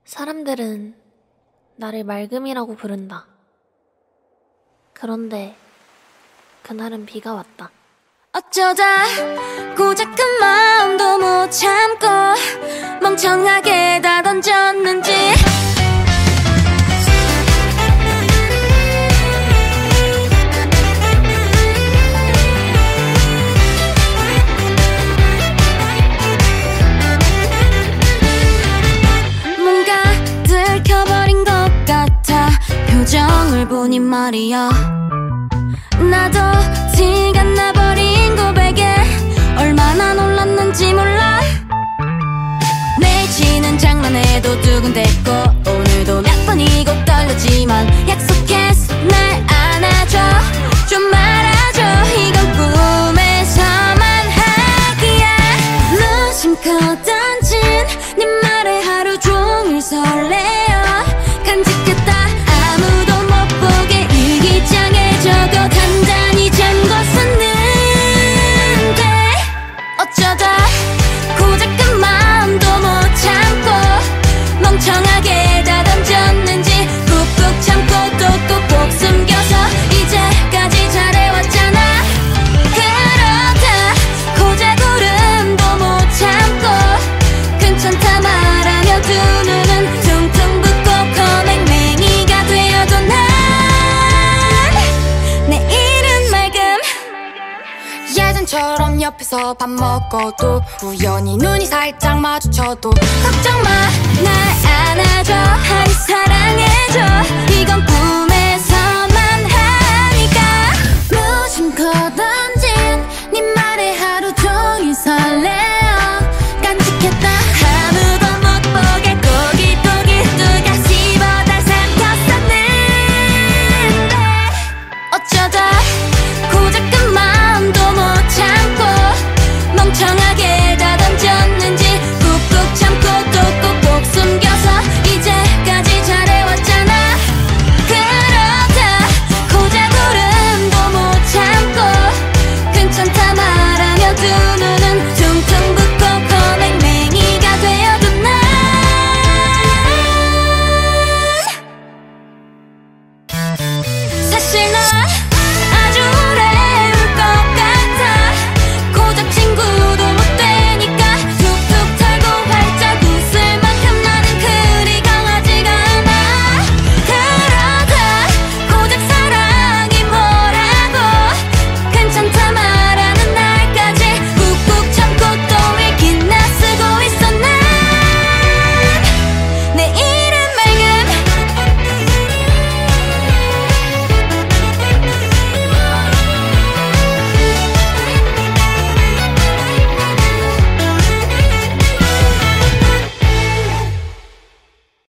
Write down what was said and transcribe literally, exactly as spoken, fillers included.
사람들은 나를 맑음이라고 부른다. 그런데 그날은 비가 왔다. 어쩌다 고작 그 마음도 못 참고 멍청하게 다 던졌는지 뭔가 들켜버린 것 같아 표정을 보니 말이야. 나도 티가 나버린 고백에 얼마나 놀랐는지 몰라. 매일 치는 장난에도 두근댔고 오늘도 몇 번이고 떨렸지만 약속했어 날 안아줘 좀 말아줘 이건 꿈에서만 하기야. 무심코 던진 네 말에 하루 종일 설레어 간직했다 아무도 못 보게 일기장에 적어 단단히 잠궈 썼는데 어쩌다 고작 그 마음도 못 참고 멍청하게 다 던졌는지 꾹꾹 참고 또 꾹꾹 숨겨서 이제까지 잘해왔잖아. 그러다 고작 울음도 못 참고 괜찮다 말하며 두 눈은 퉁퉁 붓고 거맹맹이가 되어도 난 내일은 맑음. 예전처럼 옆에서 밥 먹어도 우연히 눈이 살짝 마주쳐도 걱정 마